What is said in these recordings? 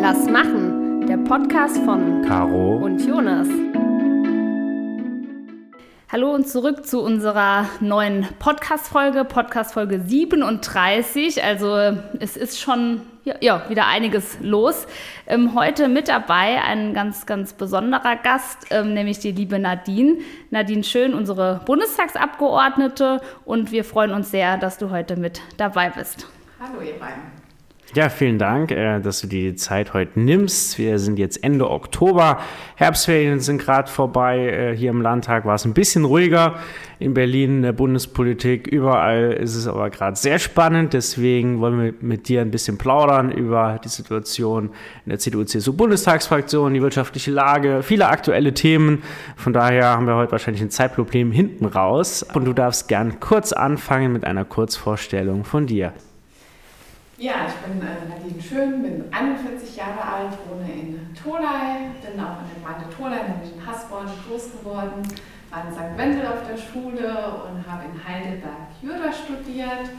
Das Machen, der Podcast von Caro und Jonas. Hallo und zurück zu unserer neuen Podcast-Folge 37. Also es ist schon wieder einiges los. Heute mit dabei ein ganz, ganz besonderer Gast, nämlich die liebe Nadine. Nadine Schön, unsere Bundestagsabgeordnete. Und wir freuen uns sehr, dass du heute mit dabei bist. Hallo ihr beiden. Ja, vielen Dank, dass du dir die Zeit heute nimmst. Wir sind jetzt Ende Oktober. Herbstferien sind gerade vorbei. Hier im Landtag war es ein bisschen ruhiger. In Berlin, in der Bundespolitik, überall ist es aber gerade sehr spannend. Deswegen wollen wir mit dir ein bisschen plaudern über die Situation in der CDU-CSU-Bundestagsfraktion, die wirtschaftliche Lage, viele aktuelle Themen. Von daher haben wir heute wahrscheinlich ein Zeitproblem hinten raus. Und du darfst gern kurz anfangen mit einer Kurzvorstellung von dir. Ja, ich bin Nadine Schön, bin 41 Jahre alt, wohne in Tholey, bin auch in der Gemeinde Tholey, nämlich in Hasborn, groß geworden, war in St. Wendel auf der Schule und habe in Heidelberg Jura studiert,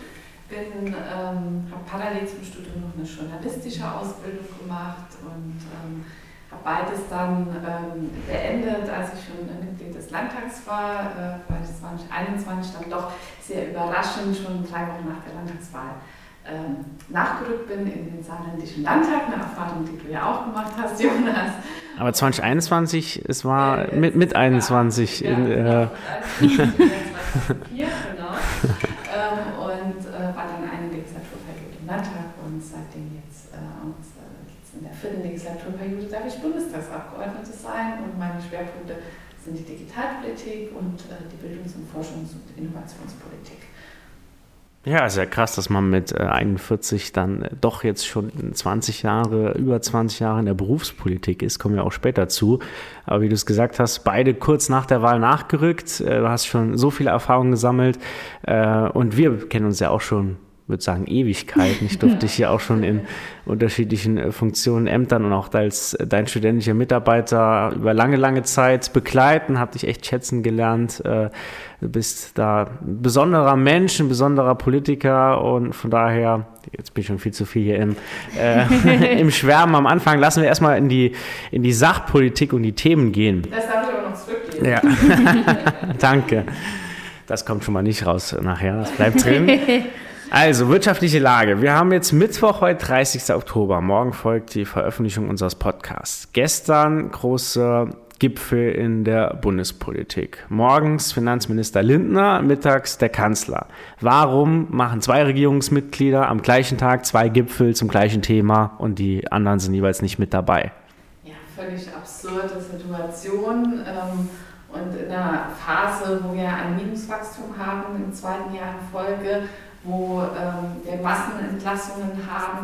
habe parallel zum Studium noch eine journalistische Ausbildung gemacht und habe beides dann beendet, als ich schon Mitglied des Landtags war, weil 2021 dann doch sehr überraschend, schon 3 Wochen nach der Landtagswahl nachgerückt bin in den saarländischen Landtag, eine Erfahrung, die du ja auch gemacht hast, Jonas. Aber 2021, es war mit 21. Ja, genau. 2004, genau. Und war dann eine Legislaturperiode im Landtag und seitdem jetzt in der 4. Legislaturperiode darf ich Bundestagsabgeordnete sein und meine Schwerpunkte sind die Digitalpolitik und die Bildungs- und Forschungs- und Innovationspolitik. Ja, ist ja krass, dass man mit 41 dann doch jetzt schon über 20 Jahre in der Berufspolitik ist, kommen wir auch später zu. Aber wie du es gesagt hast, beide kurz nach der Wahl nachgerückt. Du hast schon so viele Erfahrungen gesammelt und wir kennen uns ja auch schon, würde sagen, Ewigkeiten. Ich durfte dich ja auch schon in unterschiedlichen Funktionen, Ämtern und auch als dein studentischer Mitarbeiter über lange, lange Zeit begleiten, habe dich echt schätzen gelernt. Du bist da ein besonderer Mensch, ein besonderer Politiker und von daher, jetzt bin ich schon viel zu viel hier im Schwärmen am Anfang, lassen wir erstmal in die Sachpolitik und die Themen gehen. Das darf ich aber noch zurückgeben. Ja, danke. Das kommt schon mal nicht raus nachher, das bleibt drin. Also, wirtschaftliche Lage. Wir haben jetzt Mittwoch, heute 30. Oktober. Morgen folgt die Veröffentlichung unseres Podcasts. Gestern großer Gipfel in der Bundespolitik. Morgens Finanzminister Lindner, mittags der Kanzler. Warum machen 2 Regierungsmitglieder am gleichen Tag 2 Gipfel zum gleichen Thema und die anderen sind jeweils nicht mit dabei? Ja, völlig absurde Situation. Und in einer Phase, wo wir ein Minuswachstum haben im 2. Jahr in Folge, wo wir Massenentlassungen haben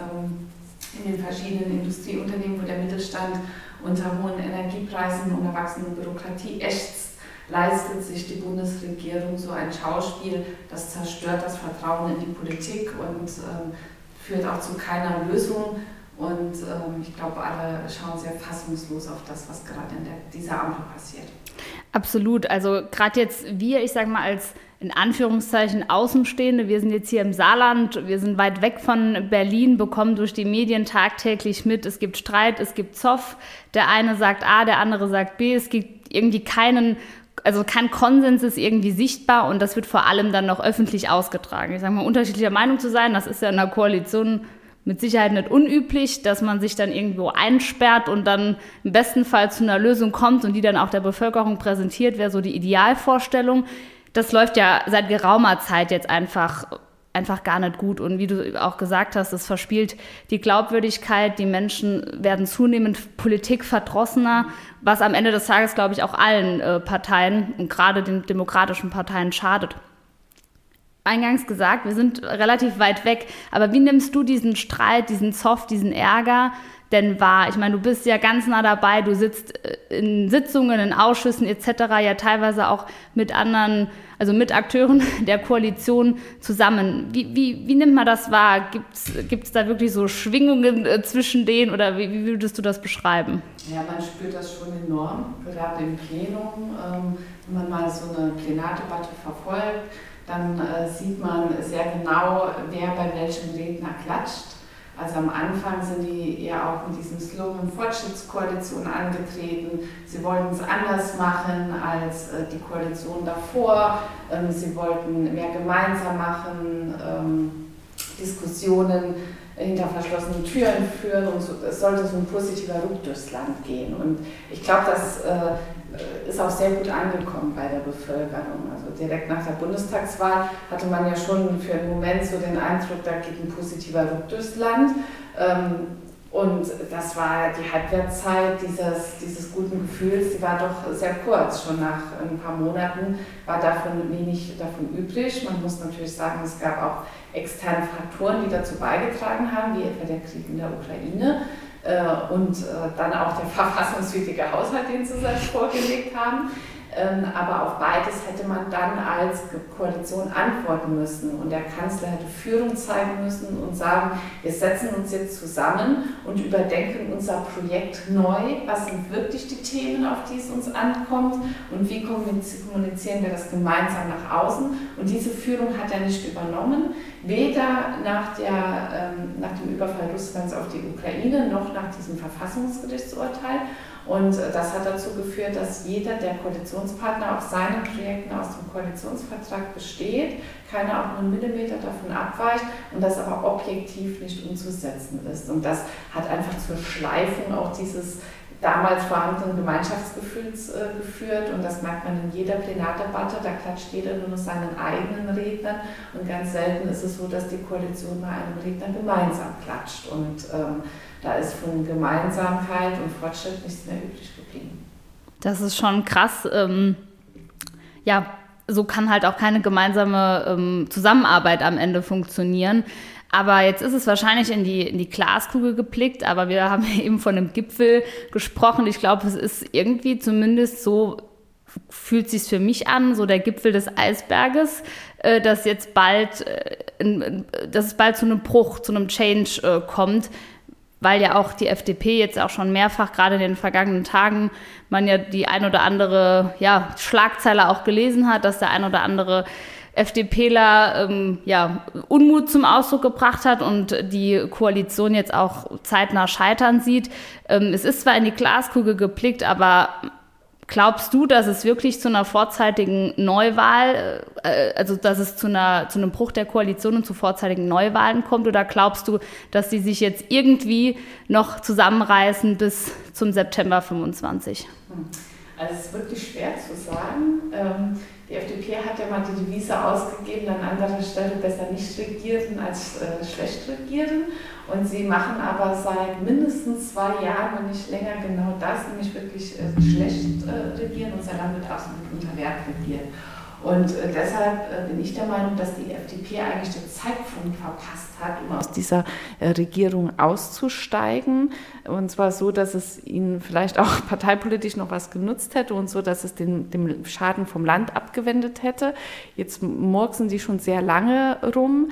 in den verschiedenen Industrieunternehmen, wo der Mittelstand unter hohen Energiepreisen und erwachsenen Bürokratie ächzt, leistet sich die Bundesregierung so ein Schauspiel, das zerstört das Vertrauen in die Politik und führt auch zu keiner Lösung. Und ich glaube, alle schauen sehr fassungslos auf das, was gerade in dieser Ampel passiert. Absolut. Also gerade jetzt wir, ich sage mal als in Anführungszeichen Außenstehende, wir sind jetzt hier im Saarland, wir sind weit weg von Berlin, bekommen durch die Medien tagtäglich mit, es gibt Streit, es gibt Zoff, der eine sagt A, der andere sagt B, es gibt irgendwie kein Konsens ist irgendwie sichtbar und das wird vor allem dann noch öffentlich ausgetragen. Ich sage mal, unterschiedlicher Meinung zu sein, das ist ja in der Koalition mit Sicherheit nicht unüblich, dass man sich dann irgendwo einsperrt und dann im besten Fall zu einer Lösung kommt und die dann auch der Bevölkerung präsentiert, wäre so die Idealvorstellung. Das läuft ja seit geraumer Zeit jetzt einfach gar nicht gut. Und wie du auch gesagt hast, es verspielt die Glaubwürdigkeit. Die Menschen werden zunehmend politikverdrossener, was am Ende des Tages, glaube ich, auch allen Parteien und gerade den demokratischen Parteien schadet. Eingangs gesagt, wir sind relativ weit weg. Aber wie nimmst du diesen Streit, diesen Zoff, diesen Ärger denn wahr? Ich meine, du bist ja ganz nah dabei, du sitzt in Sitzungen, in Ausschüssen etc. ja teilweise auch mit anderen, also mit Akteuren der Koalition zusammen. Wie nimmt man das wahr? Gibt's da wirklich so Schwingungen zwischen denen oder wie würdest du das beschreiben? Ja, man spürt das schon enorm, gerade im Plenum. Wenn man mal so eine Plenardebatte verfolgt, dann sieht man sehr genau, wer bei welchem Redner klatscht. Also am Anfang sind die eher auch mit diesem Slogan Fortschrittskoalition angetreten. Sie wollten es anders machen als die Koalition davor. Sie wollten mehr gemeinsam machen, Diskussionen hinter verschlossenen Türen führen und so, es sollte so ein positiver Ruck durchs Land gehen. Und ich glaube, das ist auch sehr gut angekommen bei der Bevölkerung. Also direkt nach der Bundestagswahl hatte man ja schon für einen Moment so den Eindruck, da geht ein positiver Ruck durchs Land. Und das war die Halbwertszeit dieses guten Gefühls, die war doch sehr kurz. Schon nach ein paar Monaten war wenig davon übrig. Man muss natürlich sagen, es gab auch externe Faktoren, die dazu beigetragen haben, wie etwa der Krieg in der Ukraine und dann auch der verfassungswidrige Haushalt, den sie selbst vorgelegt haben. Aber auf beides hätte man dann als Koalition antworten müssen. Und der Kanzler hätte Führung zeigen müssen und sagen, wir setzen uns jetzt zusammen und überdenken unser Projekt neu. Was sind wirklich die Themen, auf die es uns ankommt? Und wie kommunizieren wir das gemeinsam nach außen? Und diese Führung hat er nicht übernommen. Weder nach dem Überfall Russlands auf die Ukraine noch nach diesem Verfassungsgerichtsurteil. Und das hat dazu geführt, dass jeder der Koalitionspartner auf seinen Projekten aus dem Koalitionsvertrag besteht, keiner auch nur einen Millimeter davon abweicht und das aber objektiv nicht umzusetzen ist. Und das hat einfach zur Schleifung auch dieses damals vorhandenen Gemeinschaftsgefühls geführt und das merkt man in jeder Plenardebatte, da klatscht jeder nur noch seinen eigenen Rednern und ganz selten ist es so, dass die Koalition bei einem Redner gemeinsam klatscht und da ist von Gemeinsamkeit und Fortschritt nichts mehr übrig geblieben. Das ist schon krass. Ja, so kann halt auch keine gemeinsame Zusammenarbeit am Ende funktionieren. Aber jetzt ist es wahrscheinlich in die Glaskugel geblickt, aber wir haben eben von einem Gipfel gesprochen. Ich glaube, es ist irgendwie zumindest so, fühlt sich für mich an, so der Gipfel des Eisberges, dass es bald zu einem Bruch, zu einem Change kommt, weil ja auch die FDP jetzt auch schon mehrfach, gerade in den vergangenen Tagen, man ja die ein oder andere Schlagzeile auch gelesen hat, dass der ein oder andere FDPler Unmut zum Ausdruck gebracht hat und die Koalition jetzt auch zeitnah scheitern sieht. Es ist zwar in die Glaskugel geblickt, aber glaubst du, dass es wirklich zu einer vorzeitigen Neuwahl, also dass es zu einem Bruch der Koalition und zu vorzeitigen Neuwahlen kommt? Oder glaubst du, dass sie sich jetzt irgendwie noch zusammenreißen bis zum September 25? Also es ist wirklich schwer zu sagen. Die FDP hat ja mal die Devise ausgegeben, an anderer Stelle besser nicht regieren als schlecht regieren. Und sie machen aber seit mindestens 2 Jahren, wenn nicht länger, genau das, nämlich wirklich schlecht regieren. Unser Land wird absolut unter Wert regiert. Und deshalb bin ich der Meinung, dass die FDP eigentlich den Zeitpunkt verpasst hat, um aus dieser Regierung auszusteigen. Und zwar so, dass es ihnen vielleicht auch parteipolitisch noch was genutzt hätte und so, dass es dem Schaden vom Land abgewendet hätte. Jetzt murksen sie schon sehr lange rum.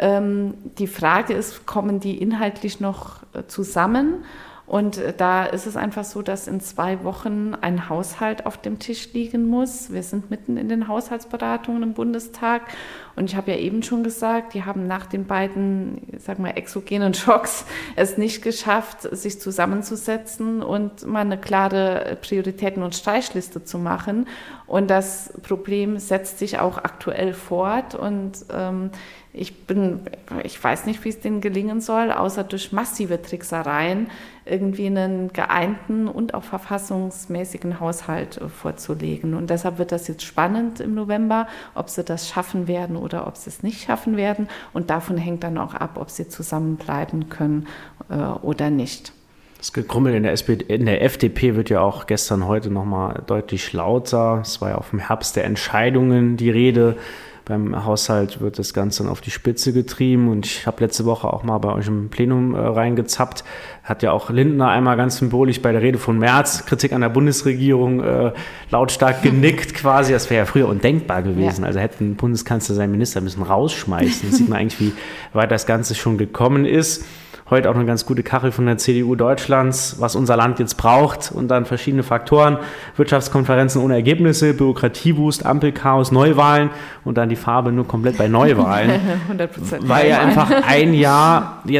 Die Frage ist, kommen die inhaltlich noch zusammen? Und da ist es einfach so, dass in 2 Wochen ein Haushalt auf dem Tisch liegen muss. Wir sind mitten in den Haushaltsberatungen im Bundestag. Und ich habe ja eben schon gesagt, die haben nach den beiden, exogenen Schocks es nicht geschafft, sich zusammenzusetzen und mal eine klare Prioritäten- und Streichliste zu machen. Und das Problem setzt sich auch aktuell fort. Und ich weiß nicht, wie es denen gelingen soll, außer durch massive Tricksereien irgendwie einen geeinten und auch verfassungsmäßigen Haushalt vorzulegen. Und deshalb wird das jetzt spannend im November, ob sie das schaffen werden oder ob sie es nicht schaffen werden. Und davon hängt dann auch ab, ob sie zusammenbleiben können oder nicht. Das Gekrummel in der FDP wird ja auch heute nochmal deutlich lauter. Es war ja auch im Herbst der Entscheidungen die Rede. Beim Haushalt wird das Ganze dann auf die Spitze getrieben und ich habe letzte Woche auch mal bei euch im Plenum reingezappt. Hat ja auch Lindner einmal ganz symbolisch bei der Rede von Merz, Kritik an der Bundesregierung, lautstark genickt quasi. Das wäre ja früher undenkbar gewesen. Ja. Also hätte ein Bundeskanzler seinen Minister müssen rausschmeißen. Da sieht man eigentlich, wie weit das Ganze schon gekommen ist. Heute auch eine ganz gute Kachel von der CDU Deutschlands, was unser Land jetzt braucht und dann verschiedene Faktoren, Wirtschaftskonferenzen ohne Ergebnisse, Bürokratieboost, Ampelchaos, Neuwahlen und dann die Farbe nur komplett bei Neuwahlen. 100%. Weil ja einfach ein Jahr jetzt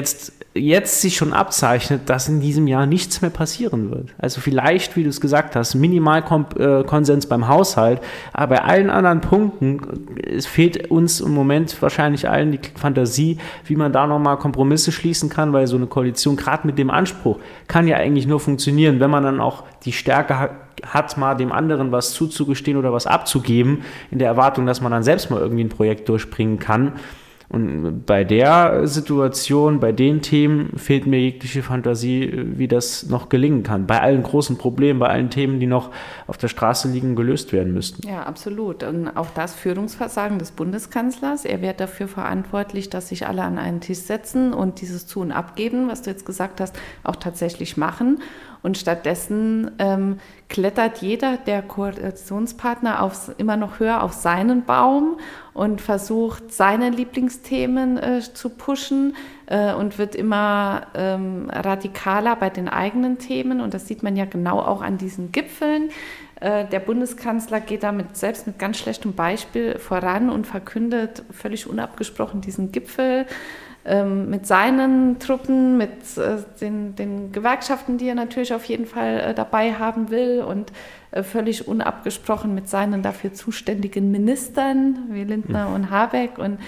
jetzt sich schon abzeichnet, dass in diesem Jahr nichts mehr passieren wird. Also vielleicht, wie du es gesagt hast, Minimalkonsens beim Haushalt, aber bei allen anderen Punkten, es fehlt uns im Moment wahrscheinlich allen die Fantasie, wie man da nochmal Kompromisse schließen kann, weil so eine Koalition, gerade mit dem Anspruch, kann ja eigentlich nur funktionieren, wenn man dann auch die Stärke hat, mal dem anderen was zuzugestehen oder was abzugeben, in der Erwartung, dass man dann selbst mal irgendwie ein Projekt durchbringen kann. Und bei der Situation, bei den Themen fehlt mir jegliche Fantasie, wie das noch gelingen kann. Bei allen großen Problemen, bei allen Themen, die noch auf der Straße liegen, gelöst werden müssten. Ja, absolut. Und auch das Führungsversagen des Bundeskanzlers. Er wird dafür verantwortlich, dass sich alle an einen Tisch setzen und dieses Zu- und Abgeben, was du jetzt gesagt hast, auch tatsächlich machen. Und stattdessen klettert jeder der Koalitionspartner immer noch höher auf seinen Baum und versucht, seine Lieblingsthemen zu pushen und wird immer radikaler bei den eigenen Themen. Und das sieht man ja genau auch an diesen Gipfeln. Der Bundeskanzler geht damit selbst mit ganz schlechtem Beispiel voran und verkündet völlig unabgesprochen diesen Gipfel mit seinen Truppen, mit den Gewerkschaften, die er natürlich auf jeden Fall dabei haben will und völlig unabgesprochen mit seinen dafür zuständigen Ministern wie Lindner und Habeck und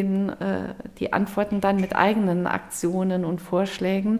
die antworten dann mit eigenen Aktionen und Vorschlägen.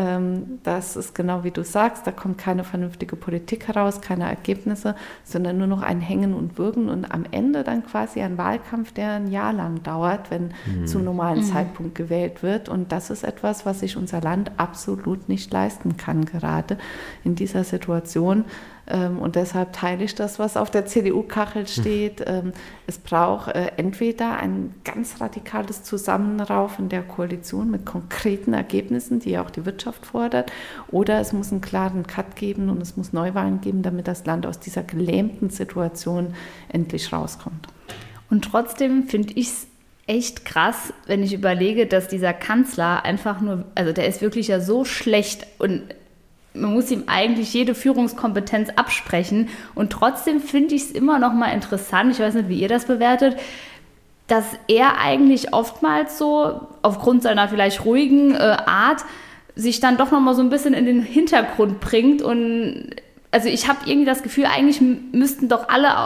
Das ist genau wie du sagst, da kommt keine vernünftige Politik heraus, keine Ergebnisse, sondern nur noch ein Hängen und Würgen und am Ende dann quasi ein Wahlkampf, der ein Jahr lang dauert, wenn zum normalen Zeitpunkt gewählt wird. Und das ist etwas, was sich unser Land absolut nicht leisten kann, gerade in dieser Situation. Und deshalb teile ich das, was auf der CDU-Kachel steht. Es braucht entweder ein ganz radikales Zusammenraufen der Koalition mit konkreten Ergebnissen, die auch die Wirtschaft fordert, oder es muss einen klaren Cut geben und es muss Neuwahlen geben, damit das Land aus dieser gelähmten Situation endlich rauskommt. Und trotzdem finde ich es echt krass, wenn ich überlege, dass dieser Kanzler einfach nur, also der ist wirklich ja so schlecht und man muss ihm eigentlich jede Führungskompetenz absprechen und trotzdem finde ich es immer noch mal interessant, ich weiß nicht, wie ihr das bewertet, dass er eigentlich oftmals so aufgrund seiner vielleicht ruhigen Art sich dann doch noch mal so ein bisschen in den Hintergrund bringt und also ich habe irgendwie das Gefühl, eigentlich müssten doch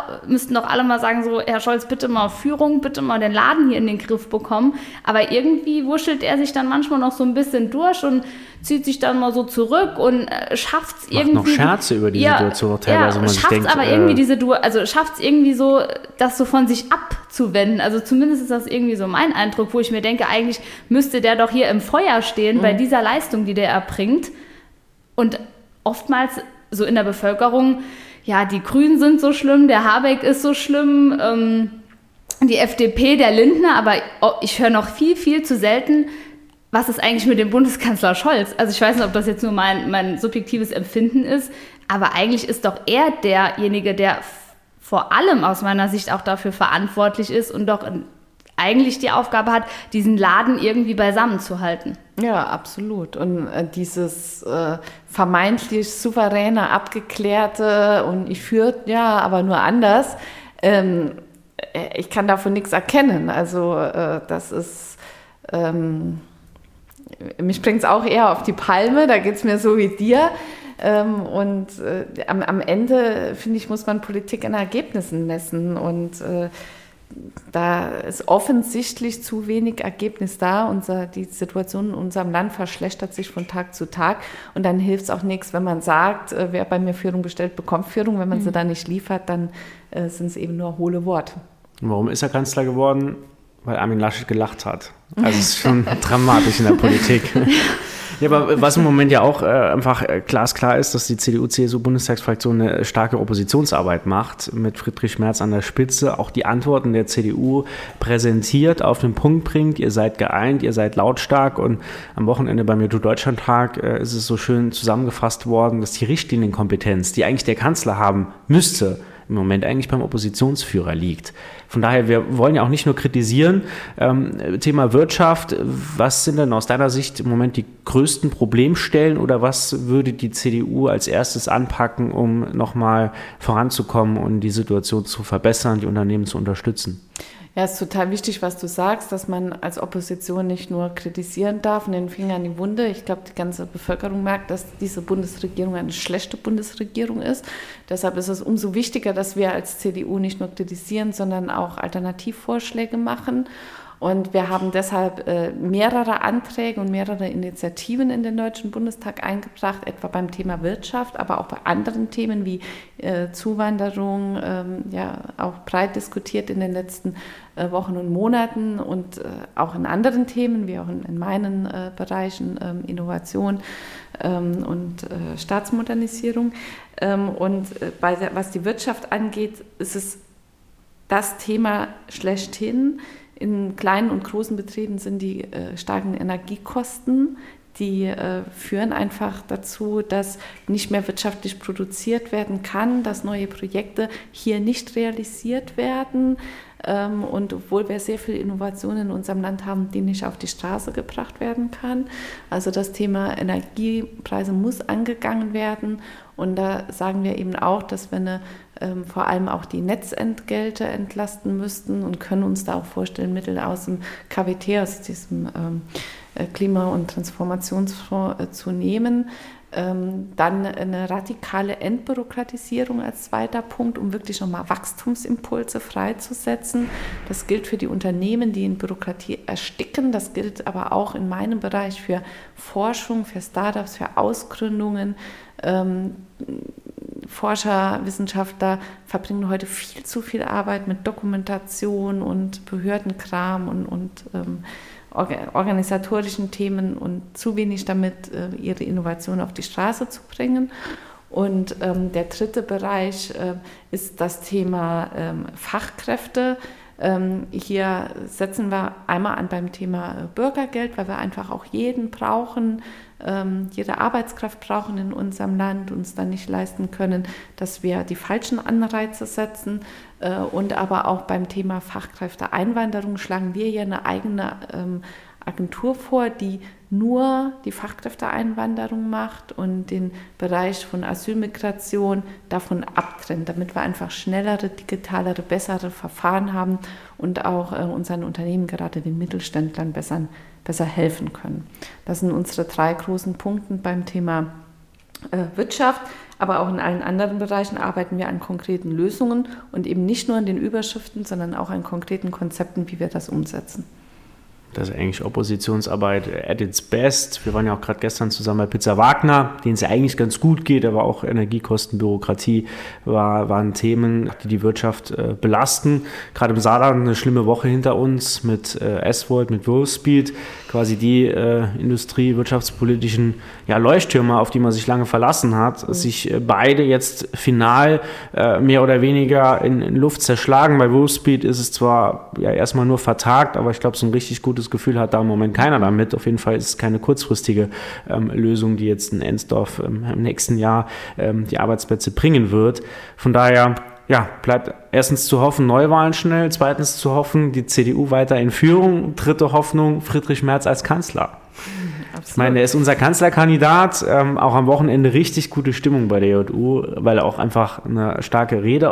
alle mal sagen, so, Herr Scholz, bitte mal Führung, bitte mal den Laden hier in den Griff bekommen. Aber irgendwie wuschelt er sich dann manchmal noch so ein bisschen durch und zieht sich dann mal so zurück und schafft es irgendwie. Macht noch Scherze über die Situation teilweise, wo man sich denkt. Aber irgendwie schafft es irgendwie so, das so von sich abzuwenden. Also zumindest ist das irgendwie so mein Eindruck, wo ich mir denke, eigentlich müsste der doch hier im Feuer stehen bei dieser Leistung, die der erbringt. Und oftmals so in der Bevölkerung, ja, die Grünen sind so schlimm, der Habeck ist so schlimm, die FDP, der Lindner, aber ich höre noch viel, viel zu selten, was ist eigentlich mit dem Bundeskanzler Scholz? Also ich weiß nicht, ob das jetzt nur mein subjektives Empfinden ist, aber eigentlich ist doch er derjenige, der vor allem aus meiner Sicht auch dafür verantwortlich ist und doch eigentlich die Aufgabe hat, diesen Laden irgendwie beisammen zu halten. Ja, absolut. Und dieses vermeintlich souveräne, abgeklärte und ich führe, ja, aber nur anders, ich kann davon nichts erkennen. Also das ist, mich bringt es auch eher auf die Palme, da geht es mir so wie dir. Und am Ende, finde ich, muss man Politik an Ergebnissen messen und da ist offensichtlich zu wenig Ergebnis da. Die Situation in unserem Land verschlechtert sich von Tag zu Tag. Und dann hilft es auch nichts, wenn man sagt, wer bei mir Führung bestellt, bekommt Führung. Wenn man sie dann nicht liefert, dann sind es eben nur hohle Worte. Und warum ist er Kanzler geworden? Weil Armin Laschet gelacht hat. Also es ist schon dramatisch in der Politik. Ja, aber was im Moment ja auch einfach glasklar ist, dass die CDU-CSU-Bundestagsfraktion eine starke Oppositionsarbeit macht, mit Friedrich Merz an der Spitze, auch die Antworten der CDU präsentiert, auf den Punkt bringt, ihr seid geeint, ihr seid lautstark und am Wochenende beim MeToo-Deutschland-Tag ist es so schön zusammengefasst worden, dass die Richtlinienkompetenz, die eigentlich der Kanzler haben müsste, im Moment eigentlich beim Oppositionsführer liegt. Von daher, wir wollen ja auch nicht nur kritisieren. Thema Wirtschaft, was sind denn aus deiner Sicht im Moment die größten Problemstellen oder was würde die CDU als erstes anpacken, um nochmal voranzukommen und die Situation zu verbessern, die Unternehmen zu unterstützen? Ja, es ist total wichtig, was du sagst, dass man als Opposition nicht nur kritisieren darf und den Finger in die Wunde. Ich glaube, die ganze Bevölkerung merkt, dass diese Bundesregierung eine schlechte Bundesregierung ist. Deshalb ist es umso wichtiger, dass wir als CDU nicht nur kritisieren, sondern auch Alternativvorschläge machen. Und wir haben deshalb mehrere Anträge und mehrere Initiativen in den Deutschen Bundestag eingebracht, etwa beim Thema Wirtschaft, aber auch bei anderen Themen wie Zuwanderung, auch breit diskutiert in den letzten Wochen und Monaten und auch in anderen Themen, wie auch in meinen Bereichen Innovation und Staatsmodernisierung. Was die Wirtschaft angeht, ist es das Thema schlechthin. In kleinen und großen Betrieben sind die starken Energiekosten, die führen einfach dazu, dass nicht mehr wirtschaftlich produziert werden kann, dass neue Projekte hier nicht realisiert werden. Und obwohl wir sehr viel Innovation in unserem Land haben, die nicht auf die Straße gebracht werden kann. Also das Thema Energiepreise muss angegangen werden. Und da sagen wir eben auch, dass wir vor allem auch die Netzentgelte entlasten müssten und können uns da auch vorstellen, Mittel aus dem KWT, aus diesem Klima- und Transformationsfonds zu nehmen. Dann eine radikale Entbürokratisierung als zweiter Punkt, um wirklich nochmal Wachstumsimpulse freizusetzen. Das gilt für die Unternehmen, die in Bürokratie ersticken. Das gilt aber auch in meinem Bereich für Forschung, für Startups, für Ausgründungen. Forscher, Wissenschaftler verbringen heute viel zu viel Arbeit mit Dokumentation und Behördenkram und organisatorischen Themen und zu wenig damit, ihre Innovation auf die Straße zu bringen. Und der dritte Bereich ist das Thema Fachkräfte. Hier setzen wir einmal an beim Thema Bürgergeld, weil wir einfach auch jeden brauchen, jede Arbeitskraft brauchen in unserem Land, uns dann nicht leisten können, dass wir die falschen Anreize setzen. Und aber auch beim Thema Fachkräfteeinwanderung schlagen wir hier eine eigene Agentur vor, die nur die Fachkräfteeinwanderung macht und den Bereich von Asylmigration davon abtrennt, damit wir einfach schnellere, digitalere, bessere Verfahren haben und auch unseren Unternehmen, gerade den Mittelständlern, besser helfen können. Das sind unsere 3 großen Punkte beim Thema Wirtschaft, aber auch in allen anderen Bereichen arbeiten wir an konkreten Lösungen und eben nicht nur an den Überschriften, sondern auch an konkreten Konzepten, wie wir das umsetzen. Das ist eigentlich Oppositionsarbeit at its best. Wir waren ja auch gerade gestern zusammen bei Pizza Wagner, denen es ja eigentlich ganz gut geht, aber auch Energiekosten, Bürokratie waren Themen, die die Wirtschaft belasten. Gerade im Saarland eine schlimme Woche hinter uns mit S-Volt, mit Wolfspeed, quasi die wirtschaftspolitischen Leuchttürme, auf die man sich lange verlassen hat, sich beide jetzt final mehr oder weniger in Luft zerschlagen. Bei Wolfspeed ist es zwar erstmal nur vertagt, aber ich glaube, so ein richtig gutes Gefühl hat da im Moment keiner damit. Auf jeden Fall ist es keine kurzfristige Lösung, die jetzt in Ensdorf im nächsten Jahr die Arbeitsplätze bringen wird. Von daher bleibt erstens zu hoffen, Neuwahlen schnell, zweitens zu hoffen, die CDU weiter in Führung, dritte Hoffnung, Friedrich Merz als Kanzler. Absolut. Ich meine, er ist unser Kanzlerkandidat, auch am Wochenende richtig gute Stimmung bei der JU, weil er auch einfach eine starke Rede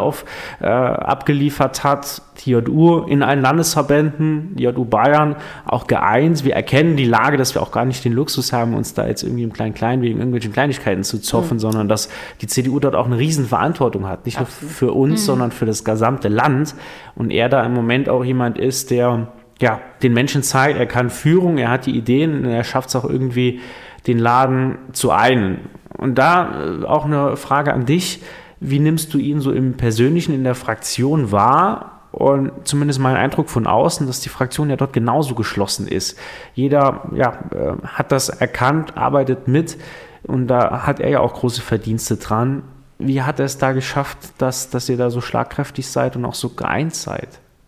abgeliefert hat. Die JU in allen Landesverbänden, die JU Bayern auch geeint. Wir erkennen die Lage, dass wir auch gar nicht den Luxus haben, uns da jetzt irgendwie im Klein-Klein wegen irgendwelchen Kleinigkeiten zu zoffen, sondern dass die CDU dort auch eine Riesenverantwortung hat. Nicht nur für uns, sondern für das gesamte Land. Und er da im Moment auch jemand ist, der den Menschen zeigt, er kann Führung, er hat die Ideen, er schafft es auch irgendwie, den Laden zu einen. Und da auch eine Frage an dich, wie nimmst du ihn so im Persönlichen in der Fraktion wahr? Und zumindest mein Eindruck von außen, dass die Fraktion ja dort genauso geschlossen ist. Jeder hat das erkannt, arbeitet mit und da hat er ja auch große Verdienste dran. Wie hat er es da geschafft, dass ihr da so schlagkräftig seid und auch so geeint seid?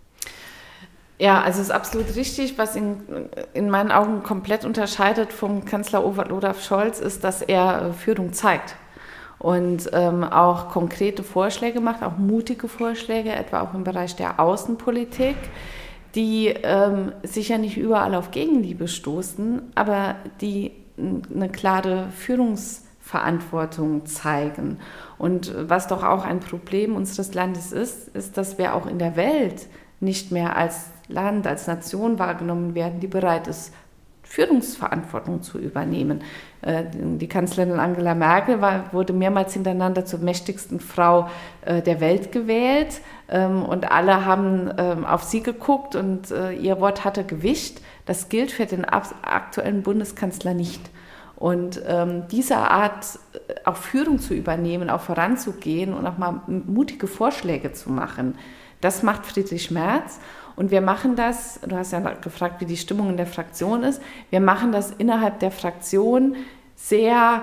Ja, also es ist absolut richtig. Was ihn in meinen Augen komplett unterscheidet vom Kanzler Olaf Scholz, ist, dass er Führung zeigt und auch konkrete Vorschläge macht, auch mutige Vorschläge, etwa auch im Bereich der Außenpolitik, die sicher nicht überall auf Gegenliebe stoßen, aber die eine klare Führungsverantwortung zeigen. Und was doch auch ein Problem unseres Landes ist, dass wir auch in der Welt nicht mehr als Land, als Nation wahrgenommen werden, die bereit ist, Führungsverantwortung zu übernehmen. Die Kanzlerin Angela Merkel wurde mehrmals hintereinander zur mächtigsten Frau der Welt gewählt und alle haben auf sie geguckt und ihr Wort hatte Gewicht. Das gilt für den aktuellen Bundeskanzler nicht. Und diese Art, auch Führung zu übernehmen, auch voranzugehen und auch mal mutige Vorschläge zu machen, das macht Friedrich Merz. Und wir machen das, du hast ja gefragt, wie die Stimmung in der Fraktion ist, wir machen das innerhalb der Fraktion sehr,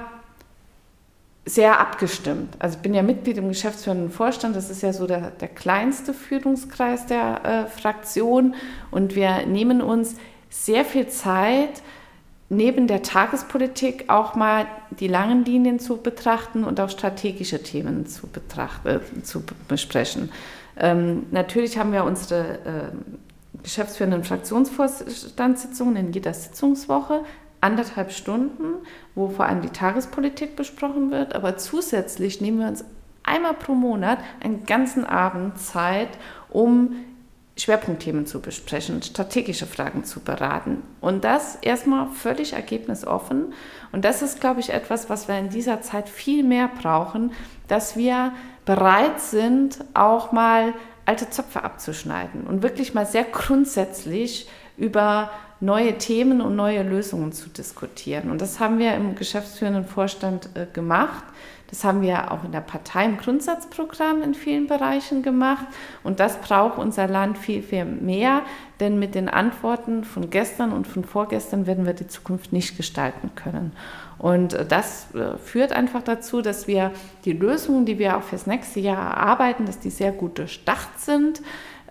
sehr abgestimmt. Also ich bin ja Mitglied im geschäftsführenden Vorstand, das ist ja so der kleinste Führungskreis der Fraktion und wir nehmen uns sehr viel Zeit, neben der Tagespolitik auch mal die langen Linien zu betrachten und auch strategische Themen zu besprechen. Natürlich haben wir unsere geschäftsführenden Fraktionsvorstandssitzungen in jeder Sitzungswoche, 1,5 Stunden, wo vor allem die Tagespolitik besprochen wird, aber zusätzlich nehmen wir uns einmal pro Monat einen ganzen Abend Zeit, um Schwerpunktthemen zu besprechen, strategische Fragen zu beraten. Und das erstmal völlig ergebnisoffen. Und das ist, glaube ich, etwas, was wir in dieser Zeit viel mehr brauchen, dass wir bereit sind, auch mal alte Zöpfe abzuschneiden und wirklich mal sehr grundsätzlich über neue Themen und neue Lösungen zu diskutieren. Und das haben wir im geschäftsführenden Vorstand gemacht. Das haben wir auch in der Partei im Grundsatzprogramm in vielen Bereichen gemacht. Und das braucht unser Land viel, viel mehr, denn mit den Antworten von gestern und von vorgestern werden wir die Zukunft nicht gestalten können. Und das führt einfach dazu, dass wir die Lösungen, die wir auch fürs nächste Jahr erarbeiten, dass die sehr gut durchdacht sind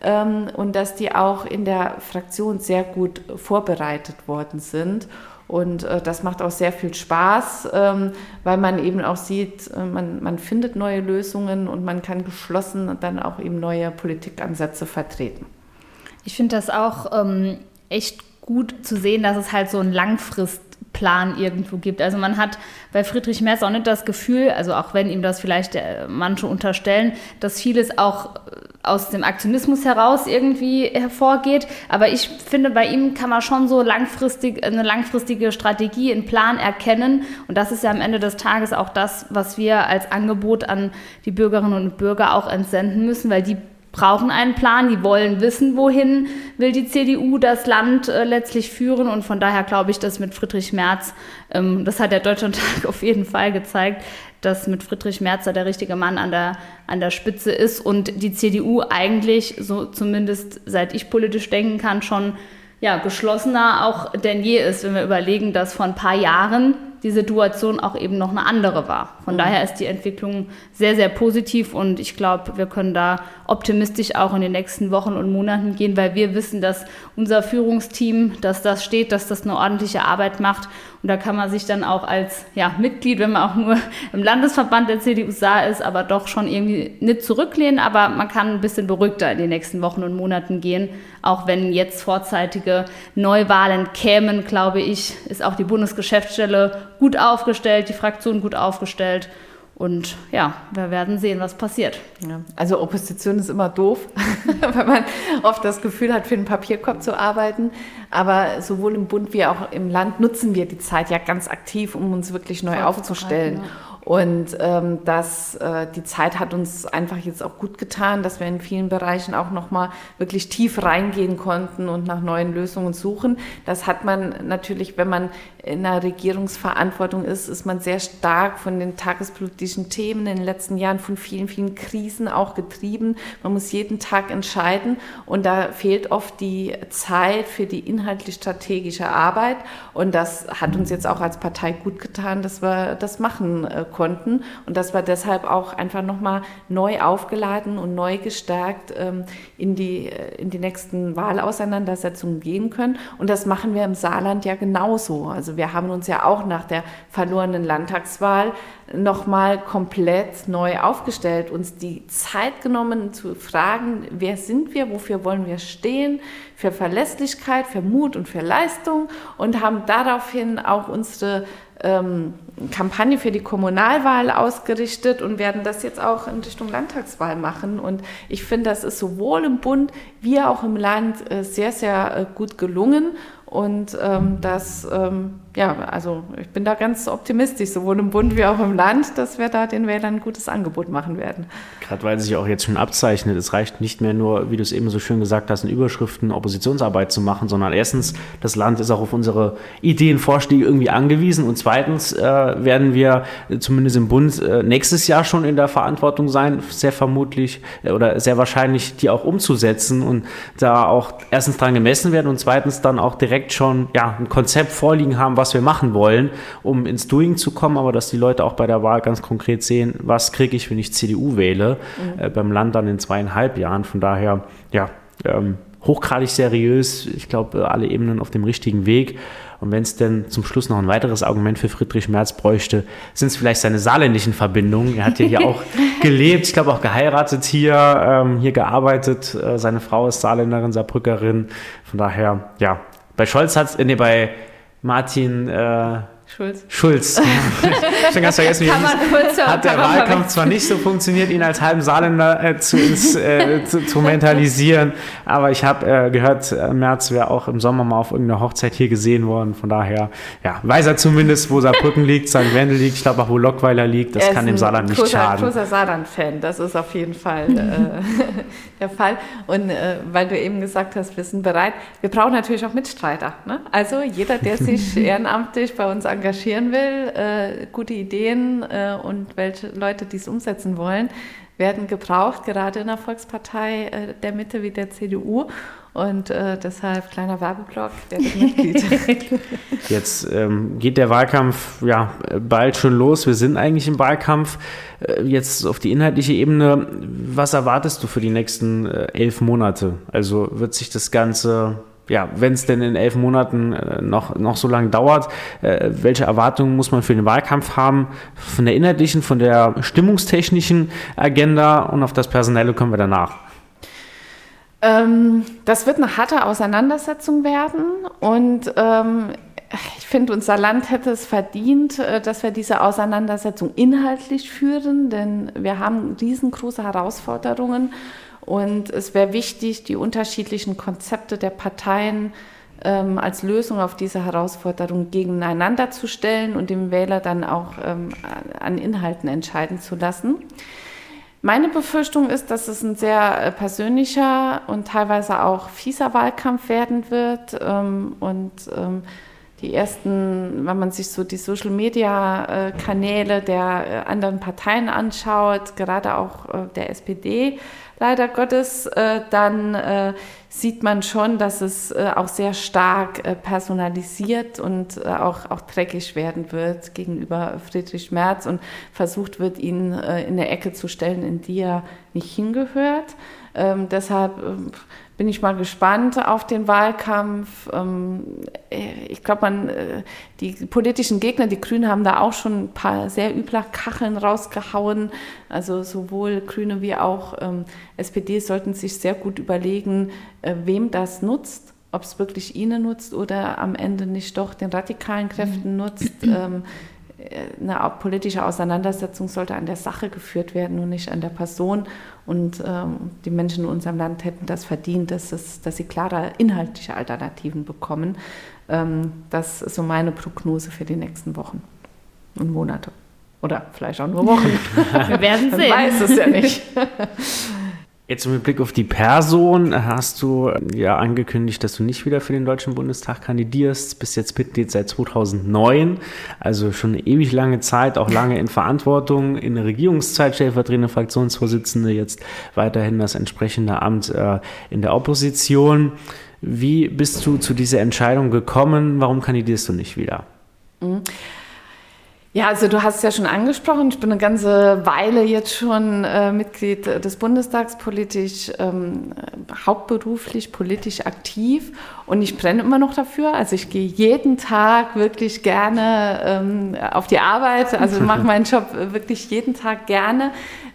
und dass die auch in der Fraktion sehr gut vorbereitet worden sind. Und das macht auch sehr viel Spaß, weil man eben auch sieht, man findet neue Lösungen und man kann geschlossen dann auch eben neue Politikansätze vertreten. Ich finde das auch echt gut zu sehen, dass es halt so einen Langfristplan irgendwo gibt. Also man hat bei Friedrich Merz auch nicht das Gefühl, also auch wenn ihm das vielleicht manche unterstellen, dass vieles auch aus dem Aktionismus heraus irgendwie hervorgeht. Aber ich finde, bei ihm kann man schon so eine langfristige Strategie, einen Plan erkennen. Und das ist ja am Ende des Tages auch das, was wir als Angebot an die Bürgerinnen und Bürger auch entsenden müssen, weil die brauchen einen Plan, die wollen wissen, wohin will die CDU das Land letztlich führen. Und von daher glaube ich, dass mit Friedrich Merz, das hat der Deutschlandtag auf jeden Fall gezeigt, dass mit Friedrich Merz der richtige Mann an der Spitze ist und die CDU eigentlich, so zumindest seit ich politisch denken kann, schon geschlossener auch denn je ist, wenn wir überlegen, dass vor ein paar Jahren die Situation auch eben noch eine andere war. Von daher ist die Entwicklung sehr, sehr positiv und ich glaube, wir können da optimistisch auch in den nächsten Wochen und Monaten gehen, weil wir wissen, dass unser Führungsteam, dass das steht, dass das eine ordentliche Arbeit macht und da kann man sich dann auch als Mitglied, wenn man auch nur im Landesverband der CDU-SA ist, aber doch schon irgendwie nicht zurücklehnen, aber man kann ein bisschen beruhigter in die nächsten Wochen und Monaten gehen, auch wenn jetzt vorzeitige Neuwahlen kämen, glaube ich, ist auch die Bundesgeschäftsstelle gut aufgestellt, die Fraktion gut aufgestellt und wir werden sehen, was passiert. Ja, also Opposition ist immer doof, weil man oft das Gefühl hat, für den Papierkorb zu arbeiten, aber sowohl im Bund wie auch im Land nutzen wir die Zeit ja ganz aktiv, um uns wirklich neu aufzustellen. Ja. Und die Zeit hat uns einfach jetzt auch gut getan, dass wir in vielen Bereichen auch nochmal wirklich tief reingehen konnten und nach neuen Lösungen suchen. Das hat man natürlich, wenn man in einer Regierungsverantwortung ist man sehr stark von den tagespolitischen Themen in den letzten Jahren, von vielen, vielen Krisen auch getrieben. Man muss jeden Tag entscheiden und da fehlt oft die Zeit für die inhaltlich-strategische Arbeit. Und das hat uns jetzt auch als Partei gut getan, dass wir das machen konnten und dass wir deshalb auch einfach nochmal neu aufgeladen und neu gestärkt in die nächsten Wahlauseinandersetzungen gehen können. Und das machen wir im Saarland ja genauso. Also wir haben uns ja auch nach der verlorenen Landtagswahl nochmal komplett neu aufgestellt, uns die Zeit genommen zu fragen, wer sind wir, wofür wollen wir stehen, für Verlässlichkeit, für Mut und für Leistung und haben daraufhin auch unsere Kampagne für die Kommunalwahlen Kommunalwahl ausgerichtet und werden das jetzt auch in Richtung Landtagswahl machen. Und ich finde, das ist sowohl im Bund wie auch im Land sehr, sehr gut gelungen. Und also ich bin da ganz optimistisch, sowohl im Bund wie auch im Land, dass wir da den Wählern ein gutes Angebot machen werden. Gerade weil es sich auch jetzt schon abzeichnet, es reicht nicht mehr nur, wie du es eben so schön gesagt hast, in Überschriften Oppositionsarbeit zu machen, sondern erstens, das Land ist auch auf unsere Ideen, Vorschläge irgendwie angewiesen und zweitens werden wir zumindest im Bund nächstes Jahr schon in der Verantwortung sein, sehr vermutlich oder sehr wahrscheinlich die auch umzusetzen und da auch erstens dran gemessen werden und zweitens dann auch direkt schon ein Konzept vorliegen haben, was wir machen wollen, um ins Doing zu kommen, aber dass die Leute auch bei der Wahl ganz konkret sehen, was kriege ich, wenn ich CDU wähle, beim Land dann in 2,5 Jahren. Von daher, hochgradig seriös, ich glaube, alle Ebenen auf dem richtigen Weg. Und wenn es denn zum Schluss noch ein weiteres Argument für Friedrich Merz bräuchte, sind es vielleicht seine saarländischen Verbindungen. Er hat ja hier auch gelebt, ich glaube auch geheiratet hier gearbeitet. Seine Frau ist Saarländerin, Saarbrückerin. Von daher, bei Scholz bei Martin Schulz. Schon ganz vergessen, hat der Wahlkampf zwar nicht so funktioniert, ihn als halben Saarländer zu instrumentalisieren, aber ich habe gehört, Merz wäre auch im Sommer mal auf irgendeiner Hochzeit hier gesehen worden. Von daher, weiß er zumindest, wo Saarbrücken liegt, St. Wendel liegt, ich glaube auch, wo Lockweiler liegt. Das kann dem Saarland nicht schaden. Großer Saarland-Fan, das ist auf jeden Fall der Fall. Und weil du eben gesagt hast, wir sind bereit, wir brauchen natürlich auch Mitstreiter. Ne? Also jeder, der sich ehrenamtlich bei uns engagieren will, gute Ideen und welche Leute dies umsetzen wollen, werden gebraucht, gerade in der Volkspartei der Mitte wie der CDU. Und deshalb kleiner Werbeblock, werdet Mitglied. Jetzt geht der Wahlkampf bald schon los. Wir sind eigentlich im Wahlkampf. Jetzt auf die inhaltliche Ebene. Was erwartest du für die nächsten 11 Monate? Also wird sich das Ganze, wenn es denn in 11 Monaten noch so lange dauert, welche Erwartungen muss man für den Wahlkampf haben? Von der inhaltlichen, von der stimmungstechnischen Agenda und auf das Personelle kommen wir danach. Das wird eine harte Auseinandersetzung werden und ich finde, unser Land hätte es verdient, dass wir diese Auseinandersetzung inhaltlich führen, denn wir haben riesengroße Herausforderungen und es wäre wichtig, die unterschiedlichen Konzepte der Parteien als Lösung auf diese Herausforderung gegeneinander zu stellen und dem Wähler dann auch an Inhalten entscheiden zu lassen. Meine Befürchtung ist, dass es ein sehr persönlicher und teilweise auch fieser Wahlkampf werden wird die ersten, wenn man sich so die Social-Media-Kanäle der anderen Parteien anschaut, gerade auch der SPD, leider Gottes, dann sieht man schon, dass es auch sehr stark personalisiert und auch dreckig werden wird gegenüber Friedrich Merz und versucht wird, ihn in eine Ecke zu stellen, in die er nicht hingehört. Deshalb bin ich mal gespannt auf den Wahlkampf. Ich glaube, die politischen Gegner, die Grünen, haben da auch schon ein paar sehr üble Kacheln rausgehauen. Also sowohl Grüne wie auch SPD sollten sich sehr gut überlegen, wem das nutzt, ob es wirklich ihnen nutzt oder am Ende nicht doch den radikalen Kräften nutzt. Eine politische Auseinandersetzung sollte an der Sache geführt werden und nicht an der Person. Und die Menschen in unserem Land hätten das verdient, dass sie klare inhaltliche Alternativen bekommen. Das ist so meine Prognose für die nächsten Wochen und Monate. Oder vielleicht auch nur Wochen. Wir werden sehen. Man weiß es ja nicht. Jetzt mit Blick auf die Person hast du angekündigt, dass du nicht wieder für den Deutschen Bundestag kandidierst. Bist jetzt Mitglied seit 2009, also schon eine ewig lange Zeit, auch lange in Verantwortung, in der Regierungszeit stellvertretende Fraktionsvorsitzende, jetzt weiterhin das entsprechende Amt in der Opposition. Wie bist du zu dieser Entscheidung gekommen? Warum kandidierst du nicht wieder? Ja, also du hast es ja schon angesprochen, ich bin eine ganze Weile jetzt schon Mitglied des Bundestags, politisch, hauptberuflich, politisch aktiv und ich brenne immer noch dafür. Also ich gehe jeden Tag wirklich gerne auf die Arbeit, also mache meinen Job wirklich jeden Tag gerne.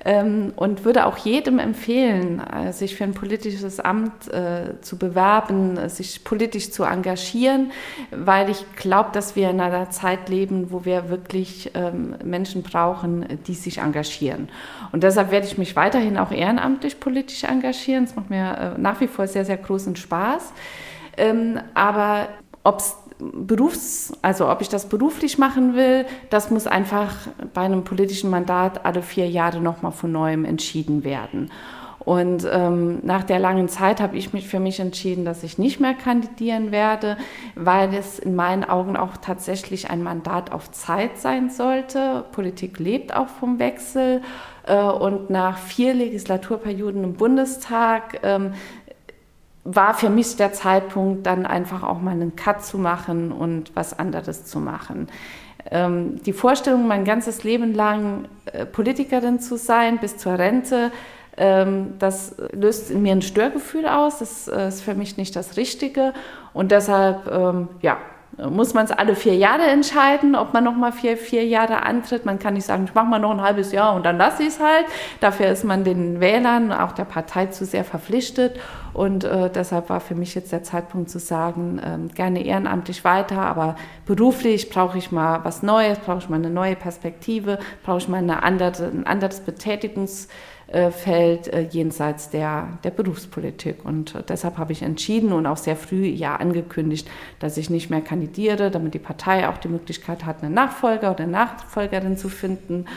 und würde auch jedem empfehlen, sich für ein politisches Amt zu bewerben, sich politisch zu engagieren, weil ich glaube, dass wir in einer Zeit leben, wo wir wirklich Menschen brauchen, die sich engagieren. Und deshalb werde ich mich weiterhin auch ehrenamtlich politisch engagieren. Es macht mir nach wie vor sehr, sehr großen Spaß. Aber ob ich das beruflich machen will, das muss einfach bei einem politischen Mandat alle 4 Jahre nochmal von Neuem entschieden werden. Und nach der langen Zeit habe ich mich für mich entschieden, dass ich nicht mehr kandidieren werde, weil es in meinen Augen auch tatsächlich ein Mandat auf Zeit sein sollte. Politik lebt auch vom Wechsel. Und nach 4 Legislaturperioden im Bundestag war für mich der Zeitpunkt, dann einfach auch mal einen Cut zu machen und was anderes zu machen. Die Vorstellung, mein ganzes Leben lang Politikerin zu sein, bis zur Rente, das löst in mir ein Störgefühl aus. Das ist für mich nicht das Richtige. Und deshalb, muss man es alle 4 Jahre entscheiden, ob man nochmal 4 Jahre antritt. Man kann nicht sagen, ich mache mal noch ein halbes Jahr und dann lasse ich es halt. Dafür ist man den Wählern, auch der Partei zu sehr verpflichtet. Und deshalb war für mich jetzt der Zeitpunkt zu sagen, gerne ehrenamtlich weiter, aber beruflich brauche ich mal was Neues, brauche ich mal eine neue Perspektive, brauche ich mal ein anderes Betätigungsfeld jenseits der Berufspolitik. Und deshalb habe ich entschieden und auch sehr früh angekündigt, dass ich nicht mehr kandidiere, damit die Partei auch die Möglichkeit hat, einen Nachfolger oder eine Nachfolgerin zu finden.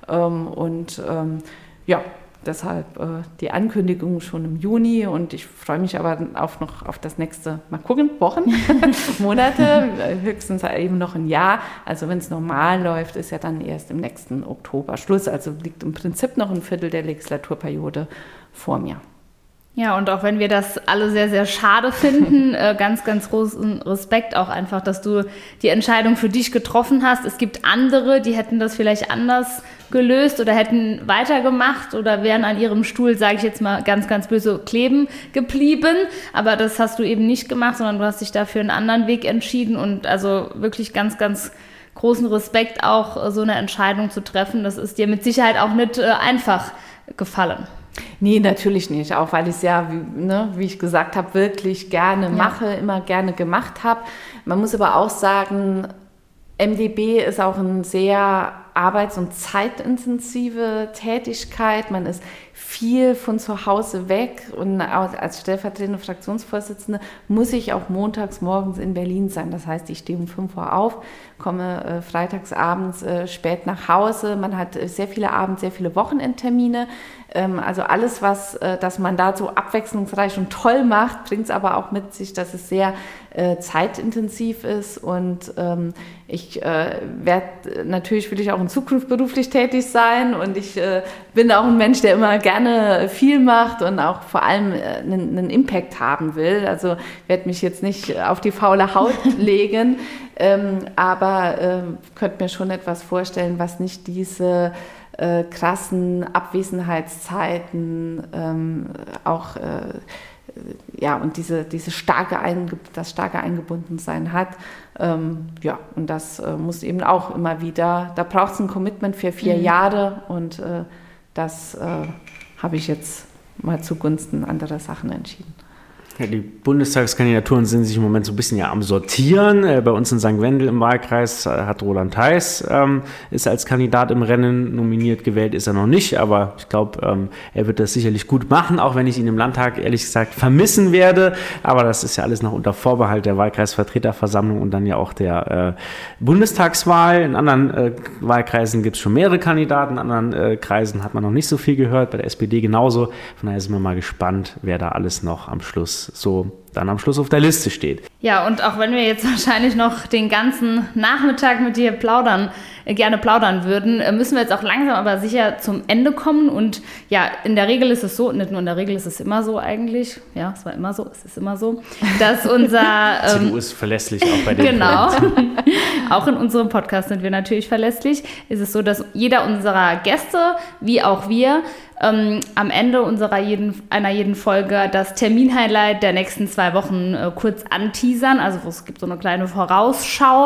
Deshalb die Ankündigung schon im Juni und ich freue mich aber auch noch auf das nächste, mal gucken, Wochen, Monate, höchstens eben noch ein Jahr. Also wenn es normal läuft, ist ja dann erst im nächsten Oktober Schluss. Also liegt im Prinzip noch ein Viertel der Legislaturperiode vor mir. Ja, und auch wenn wir das alle sehr, sehr schade finden, ganz, ganz großen Respekt auch einfach, dass du die Entscheidung für dich getroffen hast. Es gibt andere, die hätten das vielleicht anders gelöst oder hätten weitergemacht oder wären an ihrem Stuhl, sage ich jetzt mal ganz, ganz böse, kleben geblieben. Aber das hast du eben nicht gemacht, sondern du hast dich dafür einen anderen Weg entschieden und also wirklich ganz, ganz großen Respekt auch, so eine Entscheidung zu treffen. Das ist dir mit Sicherheit auch nicht einfach gefallen. Nee, natürlich nicht, auch weil ich es ja, wie ich gesagt habe, wirklich gerne mache, immer gerne gemacht habe. Man muss aber auch sagen, MdB ist auch eine sehr arbeits- und zeitintensive Tätigkeit. Man ist viel von zu Hause weg und als stellvertretende Fraktionsvorsitzende muss ich auch montags morgens in Berlin sein. Das heißt, ich stehe um 5 Uhr auf, komme freitags abends spät nach Hause. Man hat sehr viele Abend-, sehr viele Wochenendtermine. Also alles, was das Mandat so abwechslungsreich und toll macht, bringt es aber auch mit sich, dass es sehr zeitintensiv ist. Und ich natürlich will ich auch in Zukunft beruflich tätig sein und ich bin auch ein Mensch, der immer gerne viel macht und auch vor allem einen Impact haben will. Also werde mich jetzt nicht auf die faule Haut legen, aber könnte mir schon etwas vorstellen, was nicht diese krassen Abwesenheitszeiten und das starke Eingebundensein hat. Und das muss eben auch immer wieder, da braucht es ein Commitment für 4 Jahre und das habe ich jetzt mal zugunsten anderer Sachen entschieden. Ja, die Bundestagskandidaturen sind sich im Moment so ein bisschen am Sortieren. Bei uns in St. Wendel im Wahlkreis hat Roland Theis ist als Kandidat im Rennen nominiert, gewählt ist er noch nicht, aber ich glaube, er wird das sicherlich gut machen, auch wenn ich ihn im Landtag ehrlich gesagt vermissen werde. Aber das ist ja alles noch unter Vorbehalt der Wahlkreisvertreterversammlung und dann ja auch der Bundestagswahl. In anderen Wahlkreisen gibt es schon mehrere Kandidaten, in anderen Kreisen hat man noch nicht so viel gehört, bei der SPD genauso. Von daher sind wir mal gespannt, wer da alles noch am Schluss dann am Schluss auf der Liste steht. Ja, und auch wenn wir jetzt wahrscheinlich noch den ganzen Nachmittag mit dir gerne plaudern würden, müssen wir jetzt auch langsam aber sicher zum Ende kommen. Und ja, in der Regel ist es so, nicht nur in der Regel, ist es immer so eigentlich, ja, es war immer so, es ist immer so, dass unser... CDU ist verlässlich auch bei den Genau, auch in unserem Podcast sind wir natürlich verlässlich. Ist es so, dass jeder unserer Gäste, wie auch wir, am Ende einer jeden Folge das Terminhighlight der nächsten 2 Wochen kurz anteasern. Also es gibt so eine kleine Vorausschau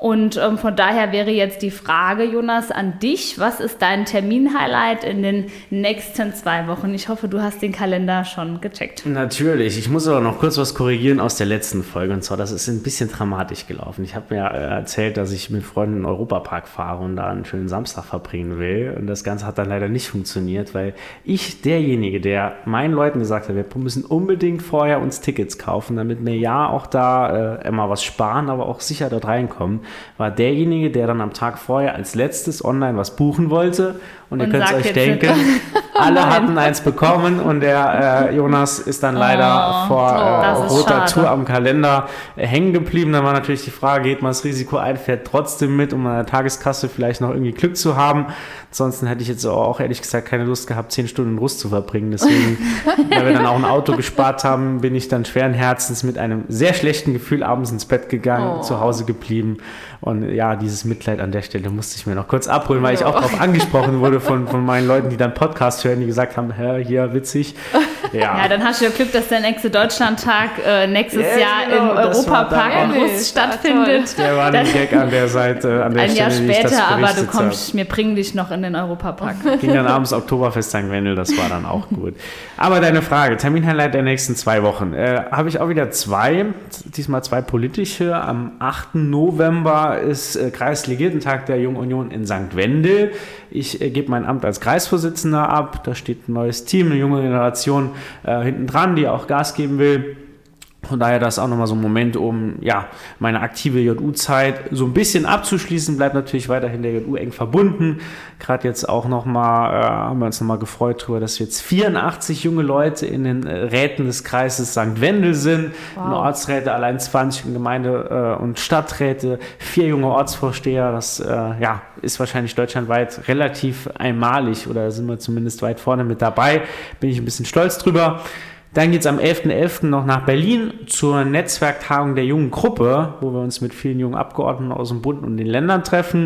Und von daher wäre jetzt die Frage, Jonas, an dich. Was ist dein Termin-Highlight in den nächsten 2 Wochen? Ich hoffe, du hast den Kalender schon gecheckt. Natürlich. Ich muss aber noch kurz was korrigieren aus der letzten Folge. Und zwar, das ist ein bisschen dramatisch gelaufen. Ich habe mir erzählt, dass ich mit Freunden in den Europapark fahre und da einen schönen Samstag verbringen will. Und das Ganze hat dann leider nicht funktioniert, weil ich derjenige, der meinen Leuten gesagt hat, wir müssen unbedingt vorher uns Tickets kaufen, damit wir ja auch da immer was sparen, aber auch sicher dort reinkommen, war derjenige, der dann am Tag vorher als letztes online was buchen wollte. Und ihr könnt es euch denken, alle hatten eins bekommen und der Jonas ist dann leider vor roter Tour am Kalender hängen geblieben. Dann war natürlich die Frage, geht man das Risiko ein, fährt trotzdem mit, um an der Tageskasse vielleicht noch irgendwie Glück zu haben. Ansonsten hätte ich jetzt auch ehrlich gesagt keine Lust gehabt, 10 Stunden in Rust zu verbringen. Deswegen, weil wir dann auch ein Auto gespart haben, bin ich dann schweren Herzens mit einem sehr schlechten Gefühl abends ins Bett gegangen, zu Hause geblieben. Und ja, dieses Mitleid an der Stelle musste ich mir noch kurz abholen, weil ich auch darauf angesprochen wurde von meinen Leuten, die dann Podcast hören, die gesagt haben, hier, witzig. Ja, dann hast du ja Glück, dass der nächste Deutschlandtag nächstes Jahr im Europapark in Rust stattfindet. Der war ein Gag an der Seite, an der ein Stelle, Jahr später, ich das aber du berichtet kommst, wir bringen dich noch in den Europapark. Ging dann abends Oktoberfest St. Wendel, das war dann auch gut. Aber deine Frage, Terminhighlight der nächsten 2 Wochen. Habe ich auch wieder 2, diesmal 2 politische. Am 8. November ist Kreisligiertentag der Jungen Union in St. Wendel. Ich gebe mein Amt als Kreisvorsitzender ab. Da steht ein neues Team, eine junge Generation hinten dran, die auch Gas geben will. Von daher das auch nochmal so ein Moment, um meine aktive JU-Zeit so ein bisschen abzuschließen. Bleibt natürlich weiterhin der JU eng verbunden. Gerade jetzt auch nochmal, haben wir uns nochmal gefreut darüber, dass jetzt 84 junge Leute in den Räten des Kreises St. Wendel sind. Wow. In Ortsräte allein 20 und Gemeinde- und Stadträte, 4 junge Ortsvorsteher. Das ist wahrscheinlich deutschlandweit relativ einmalig oder sind wir zumindest weit vorne mit dabei. Bin ich ein bisschen stolz drüber. Dann geht es am 11.11. noch nach Berlin zur Netzwerktagung der jungen Gruppe, wo wir uns mit vielen jungen Abgeordneten aus dem Bund und den Ländern treffen.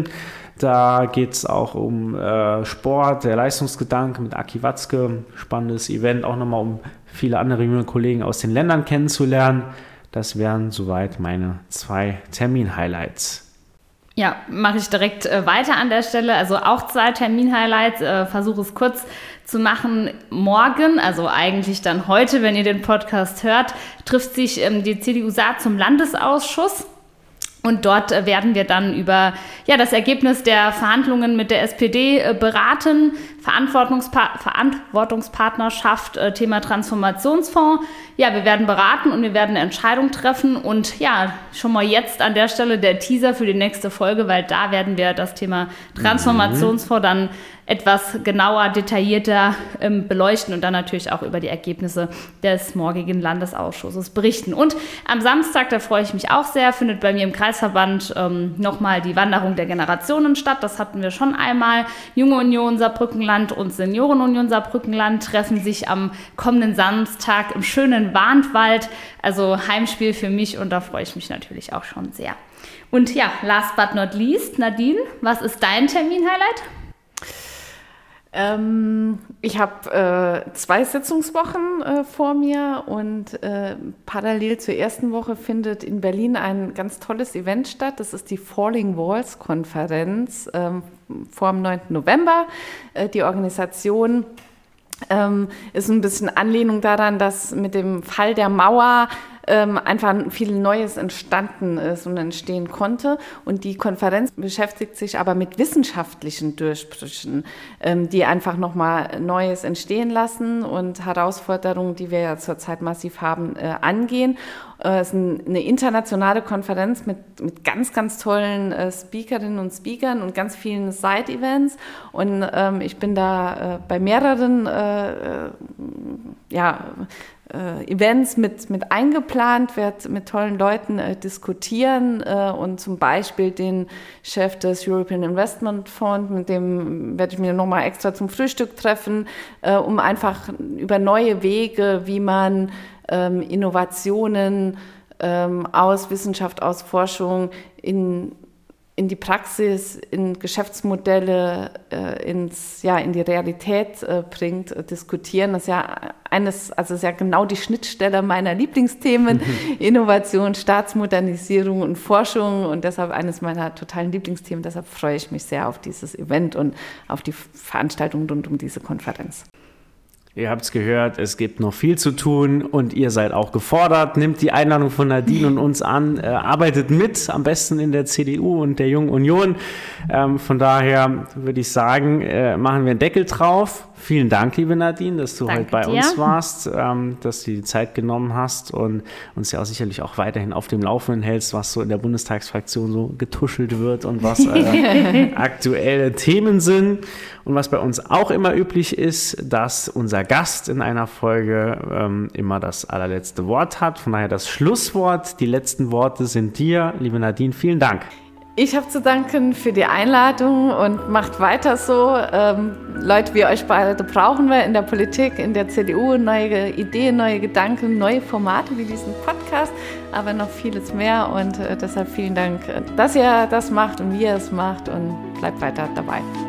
Da geht es auch um Sport, der Leistungsgedanke mit Aki Watzke. Spannendes Event, auch nochmal um viele andere junge Kollegen aus den Ländern kennenzulernen. Das wären soweit meine 2 Termin-Highlights. Ja, mache ich direkt weiter an der Stelle. Also auch 2 Termin-Highlights. Versuche es kurz zu machen. Morgen, also eigentlich dann heute, wenn ihr den Podcast hört, trifft sich die CDU-Saar zum Landesausschuss. Und dort werden wir dann über das Ergebnis der Verhandlungen mit der SPD beraten, Verantwortungspartnerschaft, Thema Transformationsfonds. Ja, wir werden beraten und wir werden eine Entscheidung treffen. Und ja, schon mal jetzt an der Stelle der Teaser für die nächste Folge, weil da werden wir das Thema Transformationsfonds dann etwas genauer, detaillierter beleuchten und dann natürlich auch über die Ergebnisse des morgigen Landesausschusses berichten. Und am Samstag, da freue ich mich auch sehr, findet bei mir im Kreisverband nochmal die Wanderung der Generationen statt. Das hatten wir schon einmal. Junge Union Saarbrückenland und Seniorenunion Saarbrückenland treffen sich am kommenden Samstag im schönen Warntwald. Also Heimspiel für mich und da freue ich mich natürlich auch schon sehr. Und ja, last but not least, Nadine, was ist dein Termin-Highlight? Ich habe 2 Sitzungswochen vor mir und parallel zur ersten Woche findet in Berlin ein ganz tolles Event statt. Das ist die Falling Walls Konferenz vor dem 9. November. Die Organisation ist ein bisschen Anlehnung daran, dass mit dem Fall der Mauer einfach viel Neues entstanden ist und entstehen konnte. Und die Konferenz beschäftigt sich aber mit wissenschaftlichen Durchbrüchen, die einfach nochmal Neues entstehen lassen und Herausforderungen, die wir ja zurzeit massiv haben, angehen. Es ist eine internationale Konferenz mit ganz, ganz tollen Speakerinnen und Speakern und ganz vielen Side-Events. Und ich bin da bei mehreren Events mit eingeplant, werde mit tollen Leuten diskutieren und zum Beispiel den Chef des European Investment Fund, mit dem werde ich mir nochmal extra zum Frühstück treffen, um einfach über neue Wege, wie man Innovationen aus Wissenschaft, aus Forschung in in die Praxis, in Geschäftsmodelle, in die Realität bringt, diskutieren. Das ist ist ja genau die Schnittstelle meiner Lieblingsthemen, Innovation, Staatsmodernisierung und Forschung und deshalb eines meiner totalen Lieblingsthemen. Deshalb freue ich mich sehr auf dieses Event und auf die Veranstaltung rund um diese Konferenz. Ihr habt es gehört, es gibt noch viel zu tun und ihr seid auch gefordert. Nehmt die Einladung von Nadine und uns an, arbeitet mit, am besten in der CDU und der Jungen Union. Von daher würde ich sagen, machen wir einen Deckel drauf. Vielen Dank, liebe Nadine, dass du heute bei uns warst, dass du die Zeit genommen hast und uns ja auch sicherlich auch weiterhin auf dem Laufenden hältst, was so in der Bundestagsfraktion so getuschelt wird und was aktuelle Themen sind. Und was bei uns auch immer üblich ist, dass unser Gast in einer Folge immer das allerletzte Wort hat. Von daher das Schlusswort. Die letzten Worte sind dir, liebe Nadine. Vielen Dank. Ich habe zu danken für die Einladung und macht weiter so. Leute wie euch beide brauchen wir in der Politik, in der CDU, neue Ideen, neue Gedanken, neue Formate wie diesen Podcast, aber noch vieles mehr und deshalb vielen Dank, dass ihr das macht und wie ihr es macht und bleibt weiter dabei.